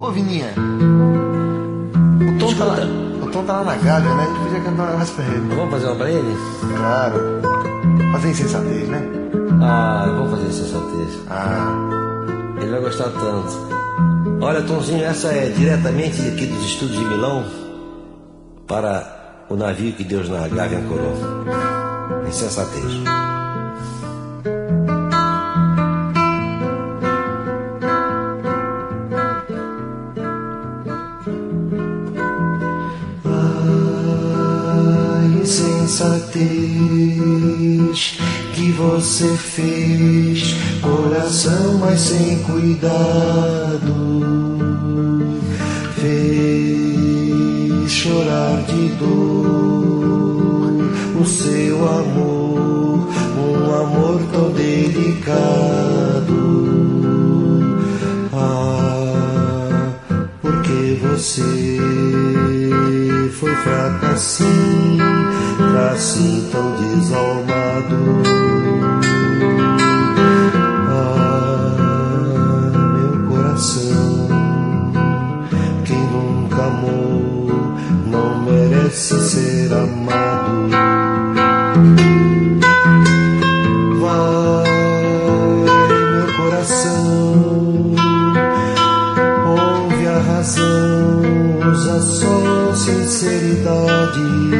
Ô, Vininha, o Tom tá lá na Gávea, né? A gente podia cantar um negócio pra ele. Vamos fazer uma pra ele? Claro. Fazer insensatez, né? Vamos fazer insensatez. Ele vai gostar tanto. Olha, Tomzinho, essa é diretamente aqui dos estúdios de Milão para o navio que Deus na Gávea ancorou. Insensatez. Insensatez que você fez, coração mas sem cuidado, fez chorar de dor o seu amor, um amor tão delicado. Porque você foi fraca assim, assim tão desalmado. Meu coração, quem nunca amou não merece ser amado. Vai, meu coração, ouve a razão, usa só sinceridade.